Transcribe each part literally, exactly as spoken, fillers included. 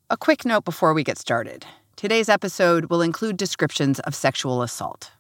A quick note before we get started. Today's episode will include descriptions of sexual assault.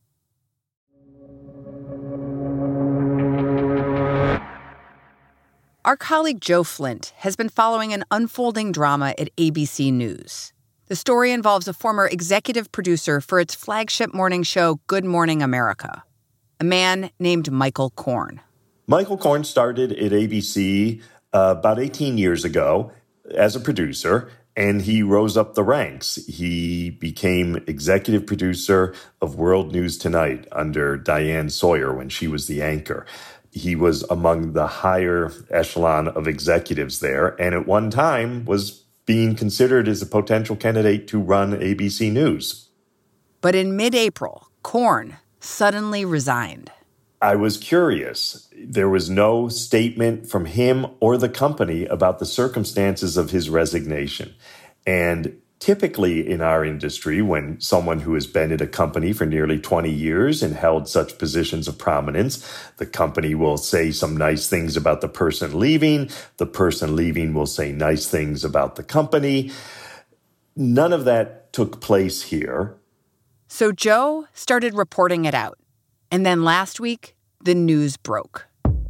Our colleague Joe Flint has been following an unfolding drama at A B C News. The story involves a former executive producer for its flagship morning show, Good Morning America, a man named Michael Korn. Michael Korn started at A B C uh, about eighteen years ago as a producer, and he rose up the ranks. He became executive producer of World News Tonight under Diane Sawyer when she was the anchor. He was among the higher echelon of executives there, and at one time was being considered as a potential candidate to run A B C News. But in mid-April, Korn suddenly resigned. I was curious. There was no statement from him or the company about the circumstances of his resignation. And typically in our industry, when someone who has been at a company for nearly twenty years and held such positions of prominence, the company will say some nice things about the person leaving. The person leaving will say nice things about the company. None of that took place here. So Joe started reporting it out. And then last week, the news broke.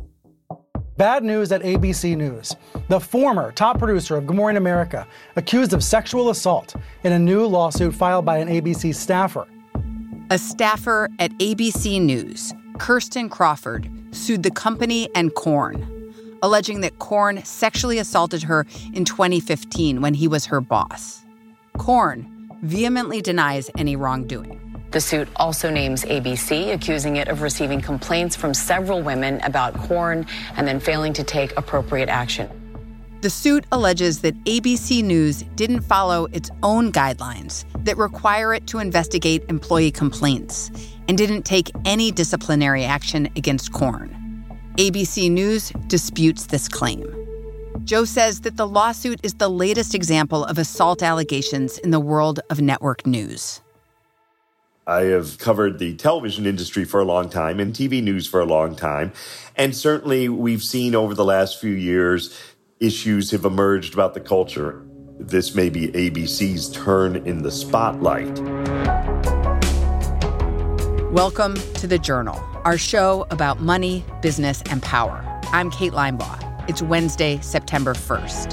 Bad news at A B C News. The former top producer of Good Morning America accused of sexual assault in a new lawsuit filed by an A B C staffer. A staffer at A B C News, Kirsten Crawford, sued the company and Korn, alleging that Korn sexually assaulted her in twenty fifteen when he was her boss. Korn vehemently denies any wrongdoing. The suit also names A B C, accusing it of receiving complaints from several women about Korn and then failing to take appropriate action. The suit alleges that A B C News didn't follow its own guidelines that require it to investigate employee complaints and didn't take any disciplinary action against Korn. A B C News disputes this claim. Joe says that the lawsuit is the latest example of assault allegations in the world of network news. I have covered the television industry for a long time and T V news for a long time. And certainly we've seen over the last few years, issues have emerged about the culture. This may be A B C's turn in the spotlight. Welcome to The Journal, our show about money, business, and power. I'm Kate Linebaugh. It's Wednesday, September first.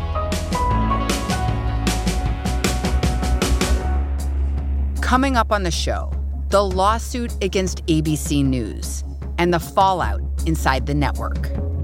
Coming up on the show, the lawsuit against A B C News and the fallout inside the network.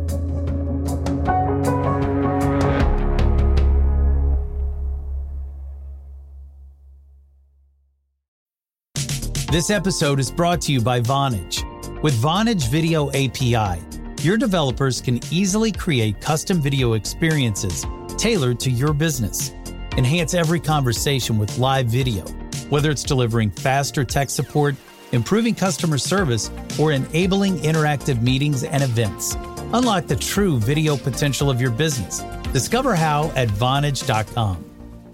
This episode is brought to you by Vonage. With Vonage Video A P I, your developers can easily create custom video experiences tailored to your business. Enhance every conversation with live video, whether it's delivering faster tech support, improving customer service, or enabling interactive meetings and events. Unlock the true video potential of your business. Discover how at Vonage dot com.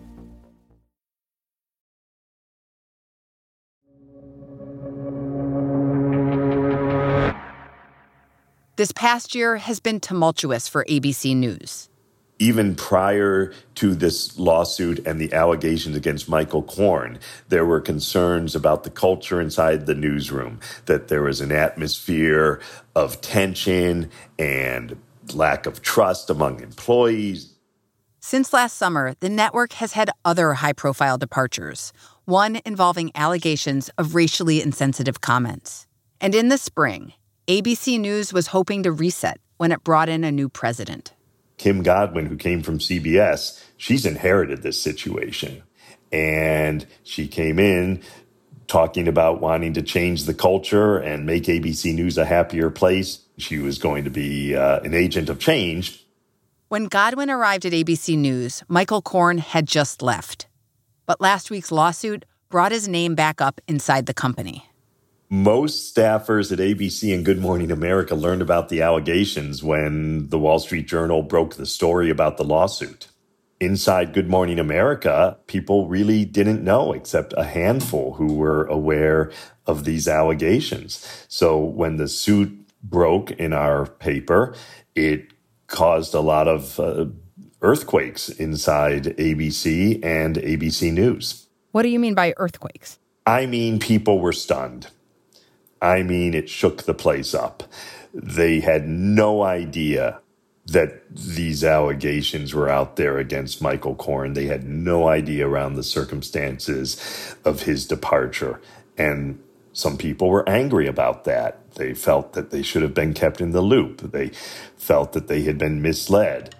This past year has been tumultuous for A B C News. Even prior to this lawsuit and the allegations against Michael Korn, there were concerns about the culture inside the newsroom, that there was an atmosphere of tension and lack of trust among employees. Since last summer, the network has had other high-profile departures, one involving allegations of racially insensitive comments. And in the spring, A B C News was hoping to reset when it brought in a new president. Kim Godwin, who came from C B S, she's inherited this situation. And she came in talking about wanting to change the culture and make A B C News a happier place. She was going to be uh, an agent of change. When Godwin arrived at A B C News, Michael Korn had just left. But last week's lawsuit brought his name back up inside the company. Most staffers at A B C and Good Morning America learned about the allegations when the Wall Street Journal broke the story about the lawsuit. Inside Good Morning America, people really didn't know except a handful who were aware of these allegations. So when the suit broke in our paper, it caused a lot of uh, earthquakes inside A B C and A B C News. What do you mean by earthquakes? I mean, people were stunned. I mean, it shook the place up. They had no idea that these allegations were out there against Michael Korn. They had no idea around the circumstances of his departure. And some people were angry about that. They felt that they should have been kept in the loop. They felt that they had been misled.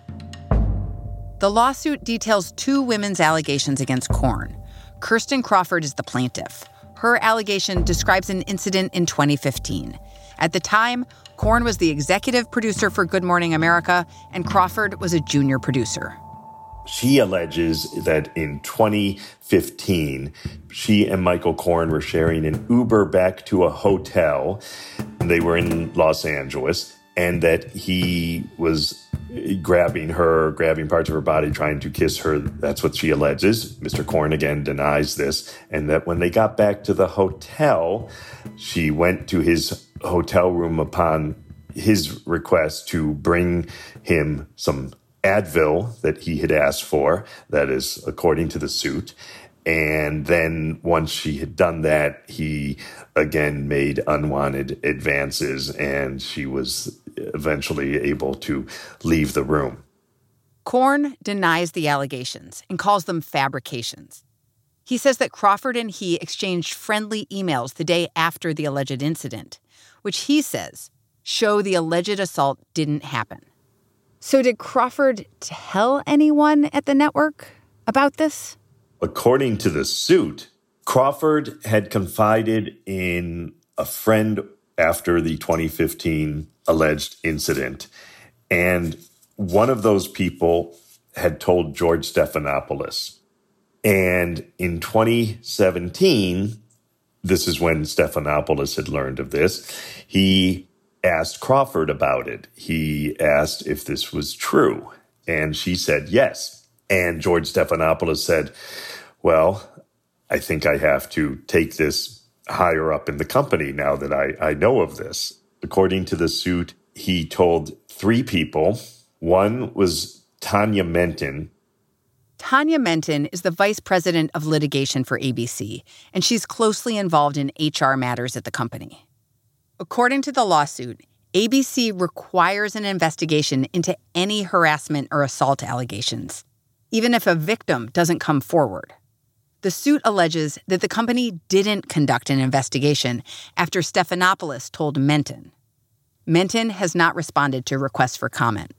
The lawsuit details two women's allegations against Korn. Kirsten Crawford is the plaintiff. Her allegation describes an incident in twenty fifteen. At the time, Korn was the executive producer for Good Morning America, and Crawford was a junior producer. She alleges that in twenty fifteen, she and Michael Korn were sharing an Uber back to a hotel. They were in Los Angeles, and that he was grabbing her, grabbing parts of her body, trying to kiss her. That's what she alleges. Mister Korn, again, denies this. And that when they got back to the hotel, she went to his hotel room upon his request to bring him some Advil that he had asked for. That is, according to the suit. And then once she had done that, he again made unwanted advances, and she was eventually able to leave the room. Korn denies the allegations and calls them fabrications. He says that Crawford and he exchanged friendly emails the day after the alleged incident, which he says show the alleged assault didn't happen. So did Crawford tell anyone at the network about this? According to the suit, Crawford had confided in a friend after the twenty fifteen alleged incident, and one of those people had told George Stephanopoulos. And in twenty seventeen, this is when Stephanopoulos had learned of this, he asked Crawford about it. He asked if this was true, and she said yes. And George Stephanopoulos said, well, I think I have to take this higher up in the company now that I, I know of this. According to the suit, he told three people. One was Tanya Menton. Tanya Menton is the vice president of litigation for A B C, and she's closely involved in H R matters at the company. According to the lawsuit, A B C requires an investigation into any harassment or assault allegations, even if a victim doesn't come forward. The suit alleges that the company didn't conduct an investigation after Stephanopoulos told Menton. Menton has not responded to requests for comment.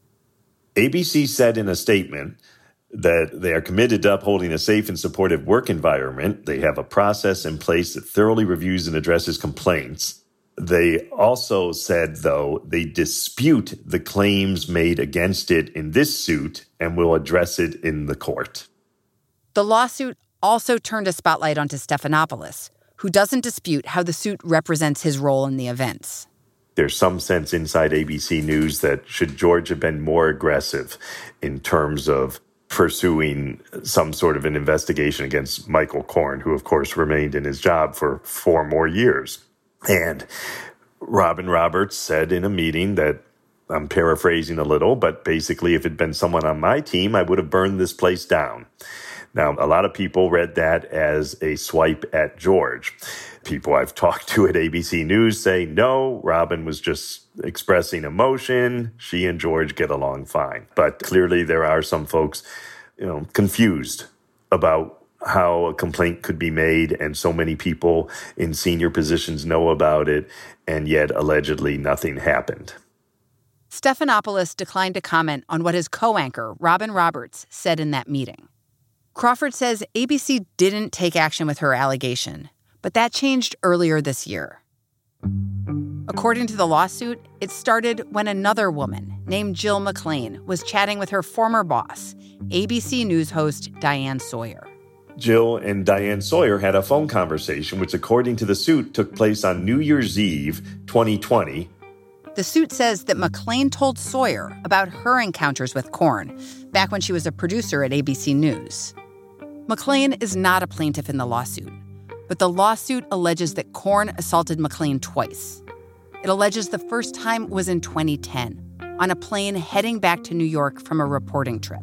A B C said in a statement that they are committed to upholding a safe and supportive work environment. They have a process in place that thoroughly reviews and addresses complaints. They also said, though, they dispute the claims made against it in this suit and will address it in the court. The lawsuit also turned a spotlight onto Stephanopoulos, who doesn't dispute how the suit represents his role in the events. There's some sense inside A B C News that should George have been more aggressive in terms of pursuing some sort of an investigation against Michael Korn, who, of course, remained in his job for four more years. And Robin Roberts said in a meeting that, I'm paraphrasing a little, but basically if it had been someone on my team, I would have burned this place down. Now, a lot of people read that as a swipe at George. People I've talked to at A B C News say, no, Robin was just expressing emotion. She and George get along fine. But clearly there are some folks, you know, confused about how a complaint could be made, and so many people in senior positions know about it, and yet allegedly nothing happened. Stephanopoulos declined to comment on what his co-anchor, Robin Roberts, said in that meeting. Crawford says A B C didn't take action with her allegation, but that changed earlier this year. According to the lawsuit, it started when another woman named Jill McLean was chatting with her former boss, A B C News host Diane Sawyer. Jill and Diane Sawyer had a phone conversation, which, according to the suit, took place on New Year's Eve, twenty twenty. The suit says that McLean told Sawyer about her encounters with Korn back when she was a producer at A B C News. McLean is not a plaintiff in the lawsuit, but the lawsuit alleges that Korn assaulted McLean twice. It alleges the first time was in twenty ten, on a plane heading back to New York from a reporting trip.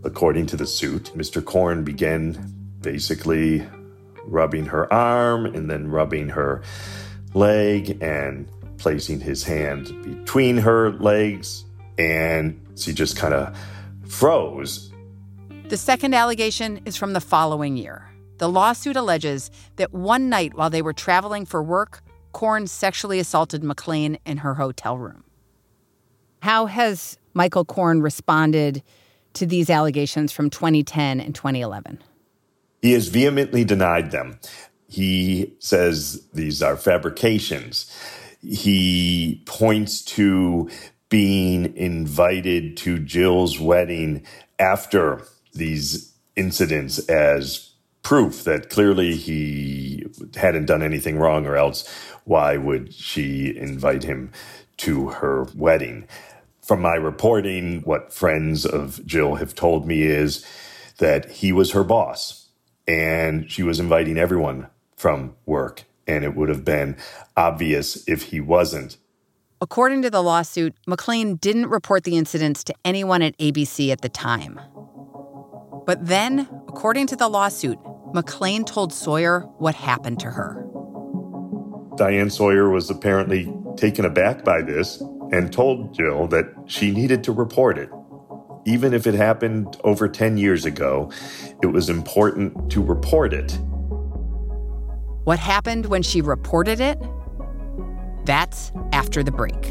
According to the suit, Mister Korn began basically rubbing her arm and then rubbing her leg and placing his hand between her legs, and she just kind of froze. The second allegation is from the following year. The lawsuit alleges that one night while they were traveling for work, Korn sexually assaulted McClain in her hotel room. How has Michael Korn responded to these allegations from twenty ten and twenty eleven? He has vehemently denied them. He says these are fabrications. He points to being invited to Jill's wedding after these incidents as proof that clearly he hadn't done anything wrong, or else why would she invite him to her wedding? From my reporting, what friends of Jill have told me is that he was her boss and she was inviting everyone from work, and it would have been obvious if he wasn't. According to the lawsuit, McClain didn't report the incidents to anyone at A B C at the time. But then, according to the lawsuit, McClain told Sawyer what happened to her. Diane Sawyer was apparently taken aback by this and told Jill that she needed to report it. Even if it happened over ten years ago, it was important to report it. What happened when she reported it? That's after the break.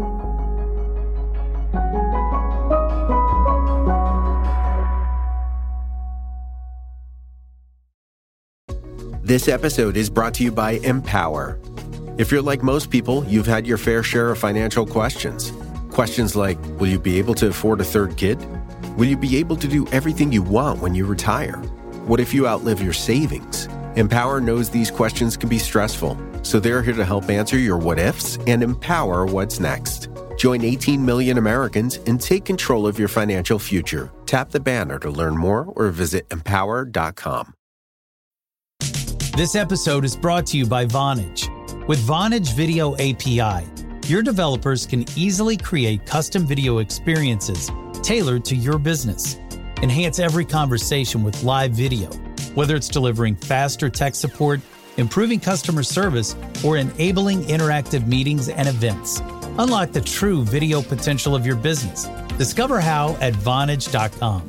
This episode is brought to you by Empower. If you're like most people, you've had your fair share of financial questions. Questions like, will you be able to afford a third kid? Will you be able to do everything you want when you retire? What if you outlive your savings? Empower knows these questions can be stressful, so they're here to help answer your what-ifs and empower what's next. Join eighteen million Americans and take control of your financial future. Tap the banner to learn more or visit empower dot com. This episode is brought to you by Vonage. With Vonage Video A P I, your developers can easily create custom video experiences tailored to your business. Enhance every conversation with live video, whether it's delivering faster tech support, improving customer service, or enabling interactive meetings and events. Unlock the true video potential of your business. Discover how at vonage dot com.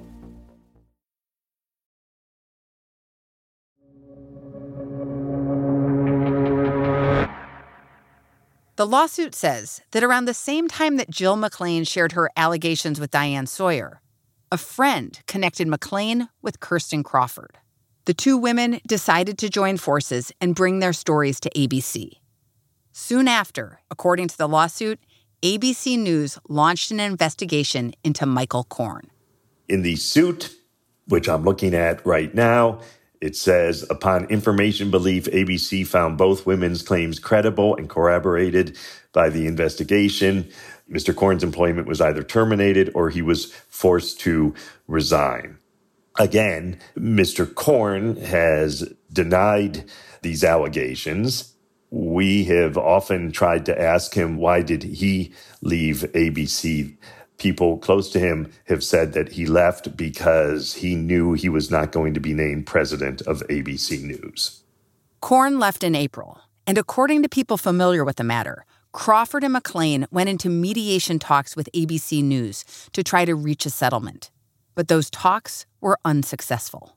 The lawsuit says that around the same time that Jill McClain shared her allegations with Diane Sawyer, a friend connected McClain with Kirsten Crawford. The two women decided to join forces and bring their stories to A B C. Soon after, according to the lawsuit, A B C News launched an investigation into Michael Korn. In the suit, which I'm looking at right now, it says, upon information belief, A B C found both women's claims credible and corroborated by the investigation. Mister Korn's employment was either terminated or he was forced to resign. Again, Mister Korn has denied these allegations. We have often tried to ask him, why did he leave A B C? People close to him have said that he left because he knew he was not going to be named president of A B C News. Korn left in April, and according to people familiar with the matter, Crawford and McClain went into mediation talks with A B C News to try to reach a settlement. But those talks were unsuccessful.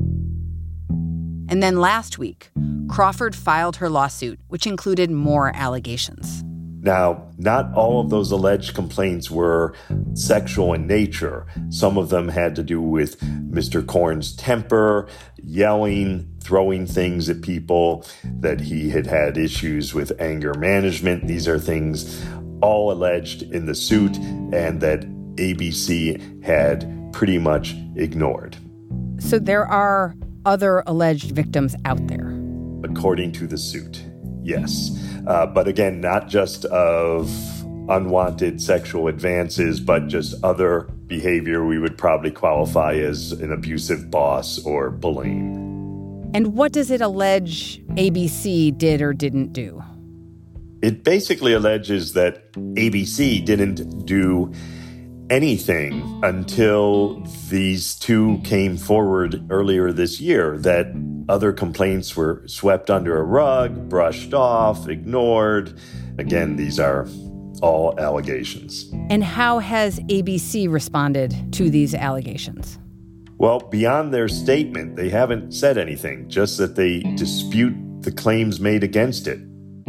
And then last week, Crawford filed her lawsuit, which included more allegations. Now, not all of those alleged complaints were sexual in nature. Some of them had to do with Mister Korn's temper, yelling, throwing things at people, that he had had issues with anger management. These are things all alleged in the suit and that A B C had pretty much ignored. So there are other alleged victims out there? According to the suit, yes. Uh, but again, not just of unwanted sexual advances, but just other behavior we would probably qualify as an abusive boss or bullying. And what does it allege A B C did or didn't do? It basically alleges that A B C didn't do anything until these two came forward earlier this year, that other complaints were swept under a rug, brushed off, ignored. Again, these are all allegations. And how has A B C responded to these allegations? Well, beyond their statement, they haven't said anything, just that they dispute the claims made against it.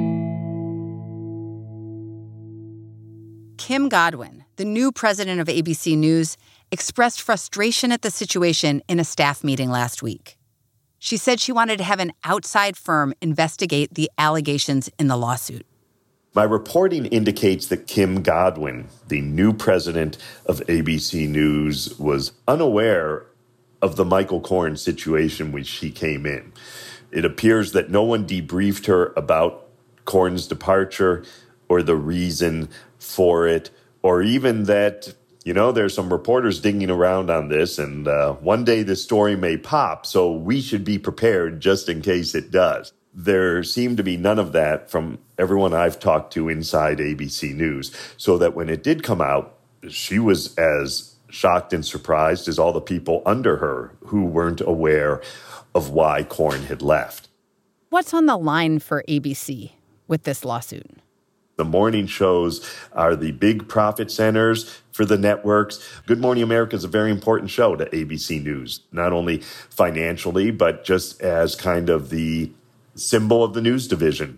Kim Godwin, the new president of A B C News, expressed frustration at the situation in a staff meeting last week. She said she wanted to have an outside firm investigate the allegations in the lawsuit. My reporting indicates that Kim Godwin, the new president of A B C News, was unaware of the Michael Korn situation when she came in. It appears that no one debriefed her about Korn's departure or the reason for it, or even that, you know, there's some reporters digging around on this, and uh, one day this story may pop, so we should be prepared just in case it does. There seemed to be none of that from everyone I've talked to inside A B C News, so that when it did come out, she was as shocked and surprised as all the people under her who weren't aware of why Korn had left. What's on the line for A B C with this lawsuit? The morning shows are the big profit centers for the networks. Good Morning America is a very important show to A B C News, not only financially, but just as kind of the symbol of the news division.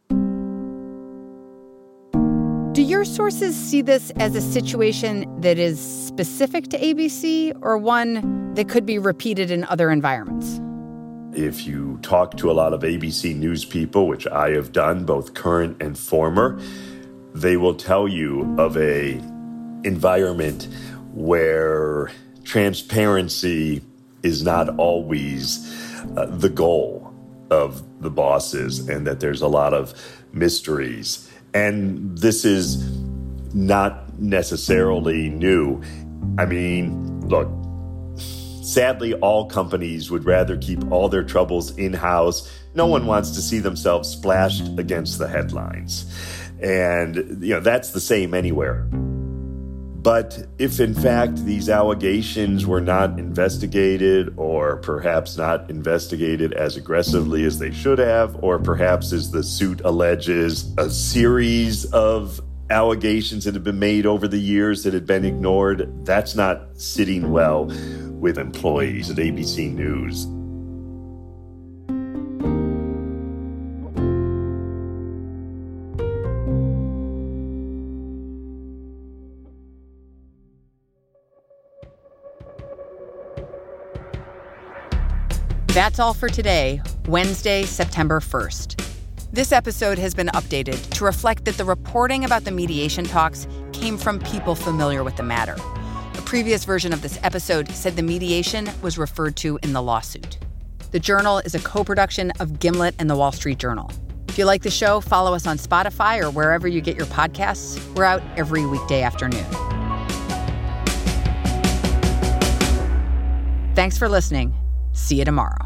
Do your sources see this as a situation that is specific to A B C or one that could be repeated in other environments? If you talk to a lot of A B C News people, which I have done, both current and former, they will tell you of a environment where transparency is not always uh, the goal of the bosses, and that there's a lot of mysteries. And this is not necessarily new. I mean, look, sadly, all companies would rather keep all their troubles in-house. No one wants to see themselves splashed against the headlines. And, you know, that's the same anywhere. But if, in fact, these allegations were not investigated, or perhaps not investigated as aggressively as they should have, or perhaps, as the suit alleges, a series of allegations that have been made over the years that had been ignored, that's not sitting well with employees at A B C News. That's all for today, Wednesday, September first. This episode has been updated to reflect that the reporting about the mediation talks came from people familiar with the matter. A previous version of this episode said the mediation was referred to in the lawsuit. The Journal is a co-production of Gimlet and The Wall Street Journal. If you like the show, follow us on Spotify or wherever you get your podcasts. We're out every weekday afternoon. Thanks for listening. See you tomorrow.